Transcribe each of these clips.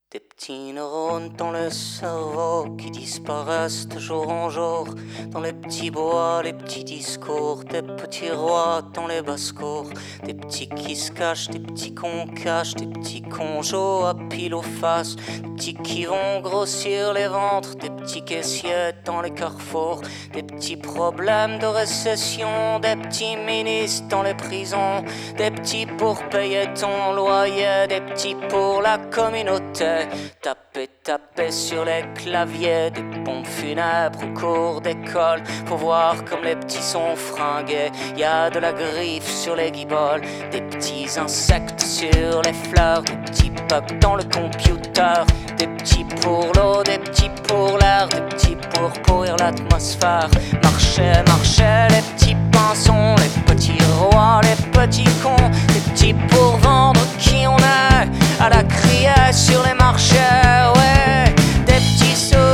Des petits neurones dans le cerveau qui disparaissent de jour en jour. Dans les petits bois, les petits discours. Des petits rois dans les basses-cours. Des petits qui se cachent, des petits qu'on cache. Des petits conjos à pile aux faces. Des petits qui vont grossir les ventres. Des petits caissiers dans les carrefours. Des petits problèmes de récession. Des petits ministres dans les prisons. Des petits pour payer ton loyer. Des petits pour la communauté. Taper sur les claviers des pompes funèbres au cours d'école pour voir comme les petits sont fringués. Y a de la griffe sur les guiboles, des petits insectes sur les fleurs, des petits bugs dans le computer, des petits pour l'eau, des petits pour l'air, des petits pour pourrir l'atmosphère. Marchaient les petits pinsons, les petits rois, les petits cons, des petits pour vendre qui on est à la criée sur les marchés, ouais. Des petits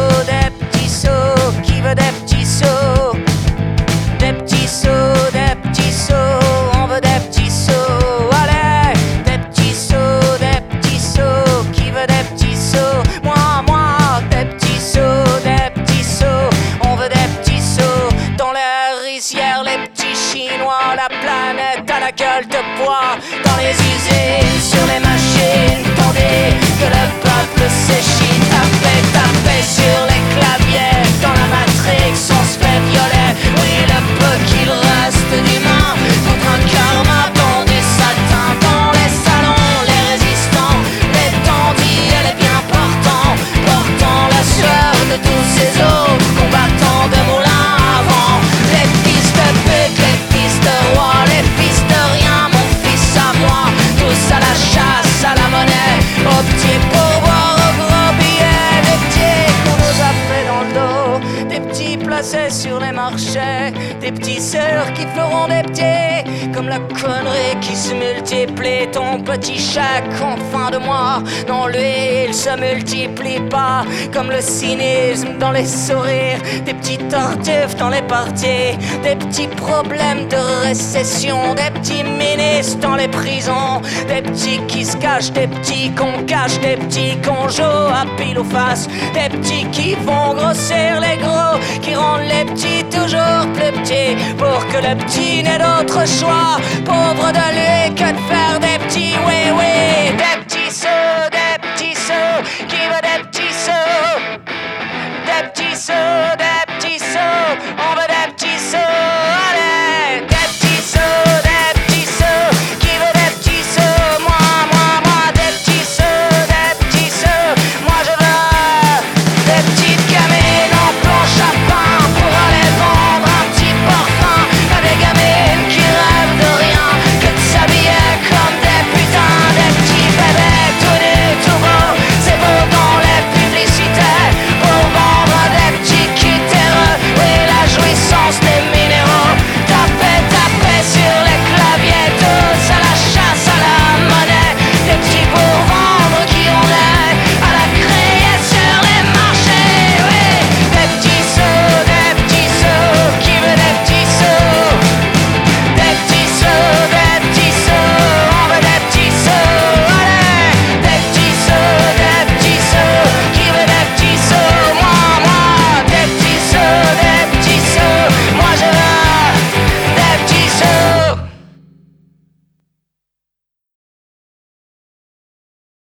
sauts, qui veut des petits sauts? Des petits sauts, on veut des petits sauts, allez. Des petits sauts, qui veut des petits sauts? Moi, des petits sauts, on veut des petits sauts. Dans les rizières, les petits chinois, la planète à la gueule de bois. Dans les usines, sur les machines, tandis que le peuple s'échine. Taper sur les claviers, dans la Matrix on se fait violer. Oui, le peu qu'il reste d'humain, contre un karma tendu satin. Dans les salons, les résistants, les tendis et les bien portants, portant la sueur de tous ces autres combattants de moulins à vent. Les fils de pute, les fils de roi, les fils de rien, mon fils à moi, tous à la chasse, à la monnaie, aux petits pourboires, aux gros billets, des petits qu'on nous a fait dans le dos, des petits placés sur les marchés, des petits sœurs qui feront des petits, comme la connerie qui se multiplie. Ton petit chèque en fin de mois, non lui il se multiplie pas, comme le cynisme dans les sourires, des petits tartuffes dans les parties, des petits problèmes de récession, des petits ministres dans les prisons, des petits qui se cachent, des petits qu'on cache, des petits qu'on joue à pile aux faces, des petits qui font grossir les gros, qui rendent les petits toujours plus petits, pour que le petit n'ait d'autre choix, pauvre de lui, que de faire des petits, oui, des